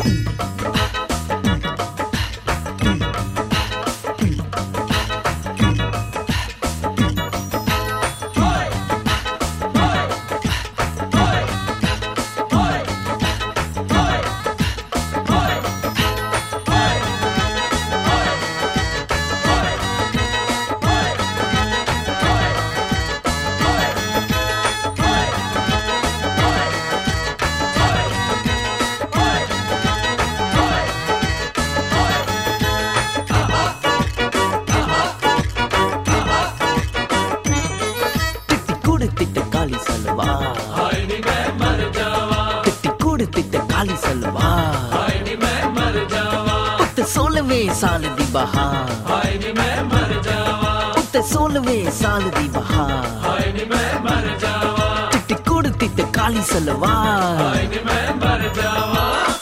काली सलवार, हाय नी मैं मर जावा। तिट्टी कुड़ तिट्टे काली सलवार, हाय नी मैं मर जावा। उत्ते 16वें साल दी बहार, हाय नी मैं मर जावा। उत्ते 16वें साल दी बहार, हाय नी मैं मर जावा। तिट्टी कुड़ तिट्टे काली सलवार, हाय नी मैं मर जावा।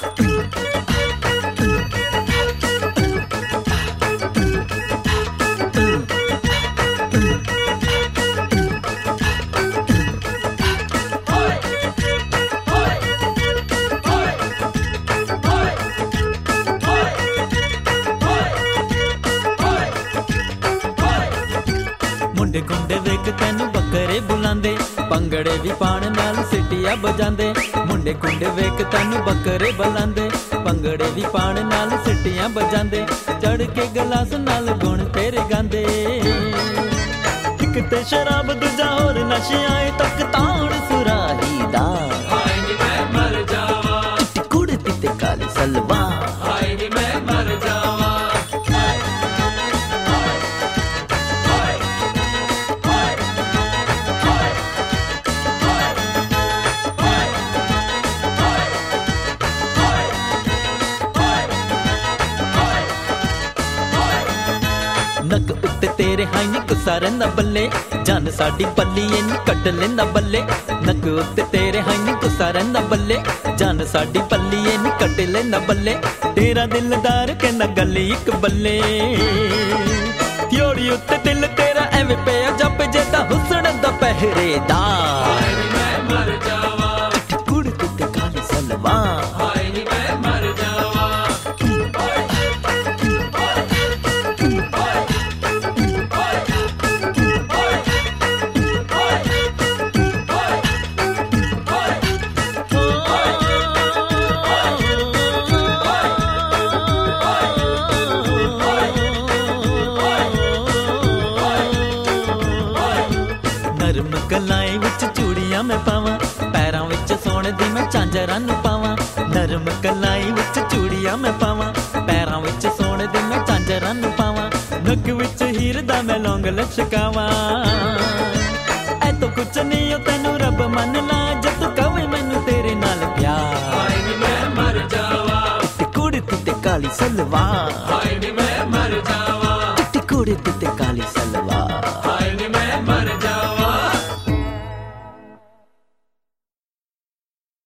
मुंडे कुंडे वेख तैनू बकरे बुलांदे, पंगड़े भी पाण नाल सिटिया बजांदे। मुंडे कुंडे वेख तैनू बकरे बुलांदे, पंगड़े भी पाण नाल सिटिया बजांदे। चढ़ के गलास नाल गुण तेरे गांदे, एक ते शराब दूजा होर नशियां तक ताण सुराही दा। हाय नी मैं मर जावा, चिट्टी कुड़ तिते काली सलवार, हाय नी मैं मर जावा। नक उत्ते तेरे हाई नी गुस्सा रहिंदा बल्ले, जान साडी पल्ली नी कट लेंदा बल्ले। नक उत्ते तेरे हाई नी गुस्सा रहिंदा बल्ले, जान साडी पल्ली नी कट लेंदा बल्ले। तेरा दिलदार कहंदा गल इक बल्ले, त्योड़ी उत्ते दिल तेरा एवें पिया जप जेदा हुस्न दा पहरेदार। हाय नी मैं मर जावा, चिट्टी कुड़ तिते काली सलवार, हाय नी मैं मर जावा। नरम गलाएं विच चूड़ियां मैं पावां, पैरां विच सोने दी मैं झांजरां नूं पावां। नरम गलाएं विच चूड़ियां मैं पावां, पैरां विच सोने दी मैं झांजरां नूं पावां। नक विच हीर दा मैं लौंग लचकावां, ऐ तो कुछ नहीं तैनू रब मन ला, जे तू कवे मैनू तेरे नाल प्यार। हाय नी मैं मर जावा, तिते कुड़ तिते काली सलवार, हाय नी मैं मर जावा। तिते कुड़ तिते काली सलवार।